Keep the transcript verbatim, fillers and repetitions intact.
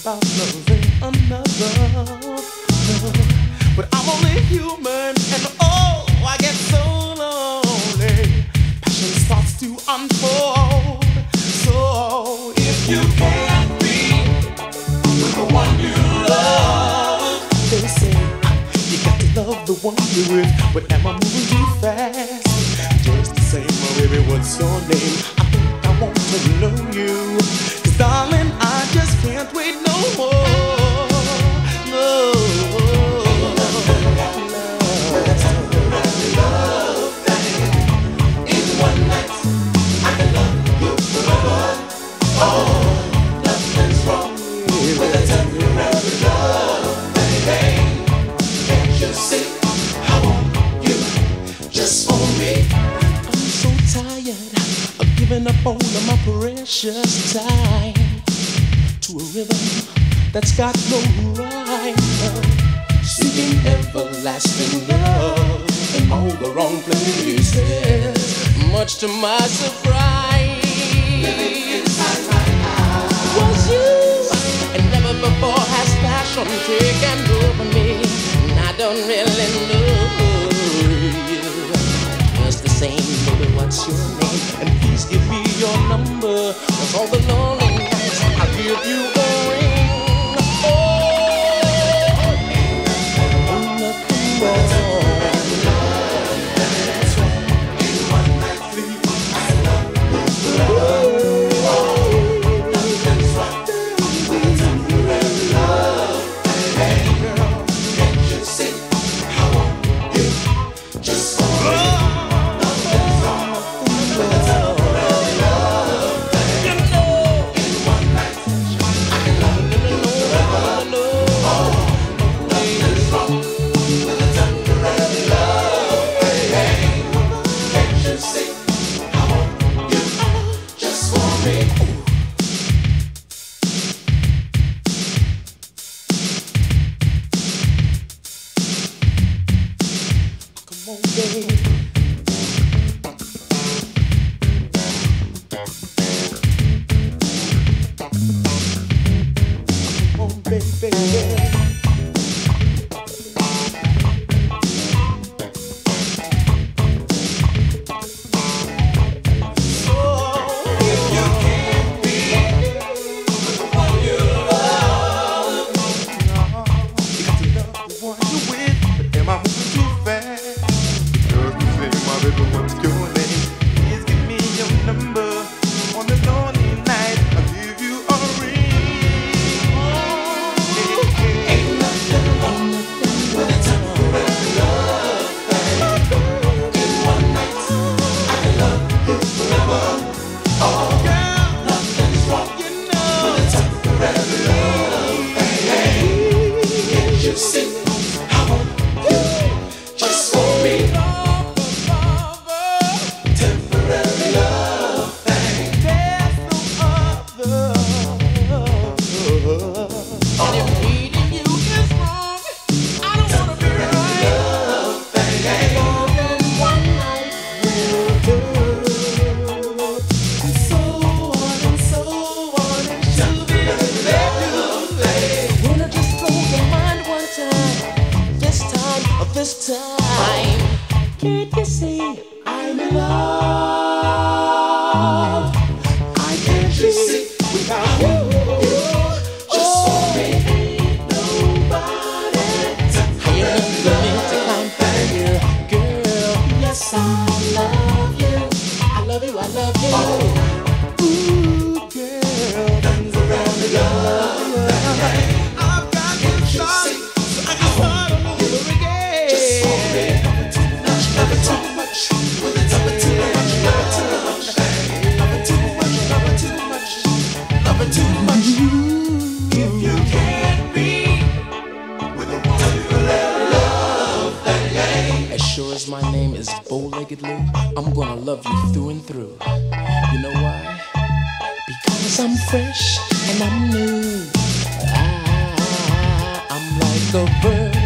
about loving another. No, but I'm only human, and oh, I get so lonely. Passion starts to unfold. So if you can't be with the one you love, they say you got to love the one you're with. But am I moving too fast? Just the same, oh baby, what's your name? I think I want to know you. Cause darling, I just can't wait no more. No. Love thing. In one night, I can love you forever. Oh, nothing's wrong with a temporary love thing. Can't you see? I want you just for me. I'm so tired of giving up all of my precious time to a rhythm that's got no rhyme. Seeking everlasting love in all the wrong places, much to my surprise. Living inside my house was you, and never before has passion taken over me. And I don't really know you. Just the same, baby, what's your name? And please give me your number. Cause all the lonely nights I'll give you a ring. Oh, ain't nothing wrong. In one night, please, I love you forever. Oh, nothing's wrong with a temporary love. Hey girl, can't you see? I want you just for me. Nothing's wrong with a temporary love. You know, in one night, I can love you forever. Oh, nothing's wrong with a temporary love. Hey, hey, can't you see? I want you just for me. Come on, baby. Come on, baby. If you can't be with the one you love, you got to love the one you're with. But am I moving too fast? Just the same, my baby, what's your name? Please give me your number. On the lonely night, I'll give you a ring. Oh, ain't nothing wrong with a temporary love thing. In one night, I can love you forever. Oh, girl, nothing's wrong with a temporary love thing. Hey, can't you see? I want you just for me. Temporary love thing. There's no other. And if needing you is wrong, I don't wanna be right. Love thing. More than one night will do. And so on and so on until the end of the day. Wanna just blow your mind one time, this time, or this time. Can't you see I'm in love? I can't you see without you, just for me, ain't nobody. How you look for me to climb for you, girl? Yes, I love you. I love you, I love you. Ooh, girl, temporary love. I've got to start, so I can start all over again. Just for me. Love it too much, love it too much, love it too much, love it too much, love it too much, love it too much. If you can't be with the one you love, that as sure as my name is Bow-Legged Lou, I'm gonna love you through and through. You know why? Because I'm fresh and I'm new. I, I'm like a bird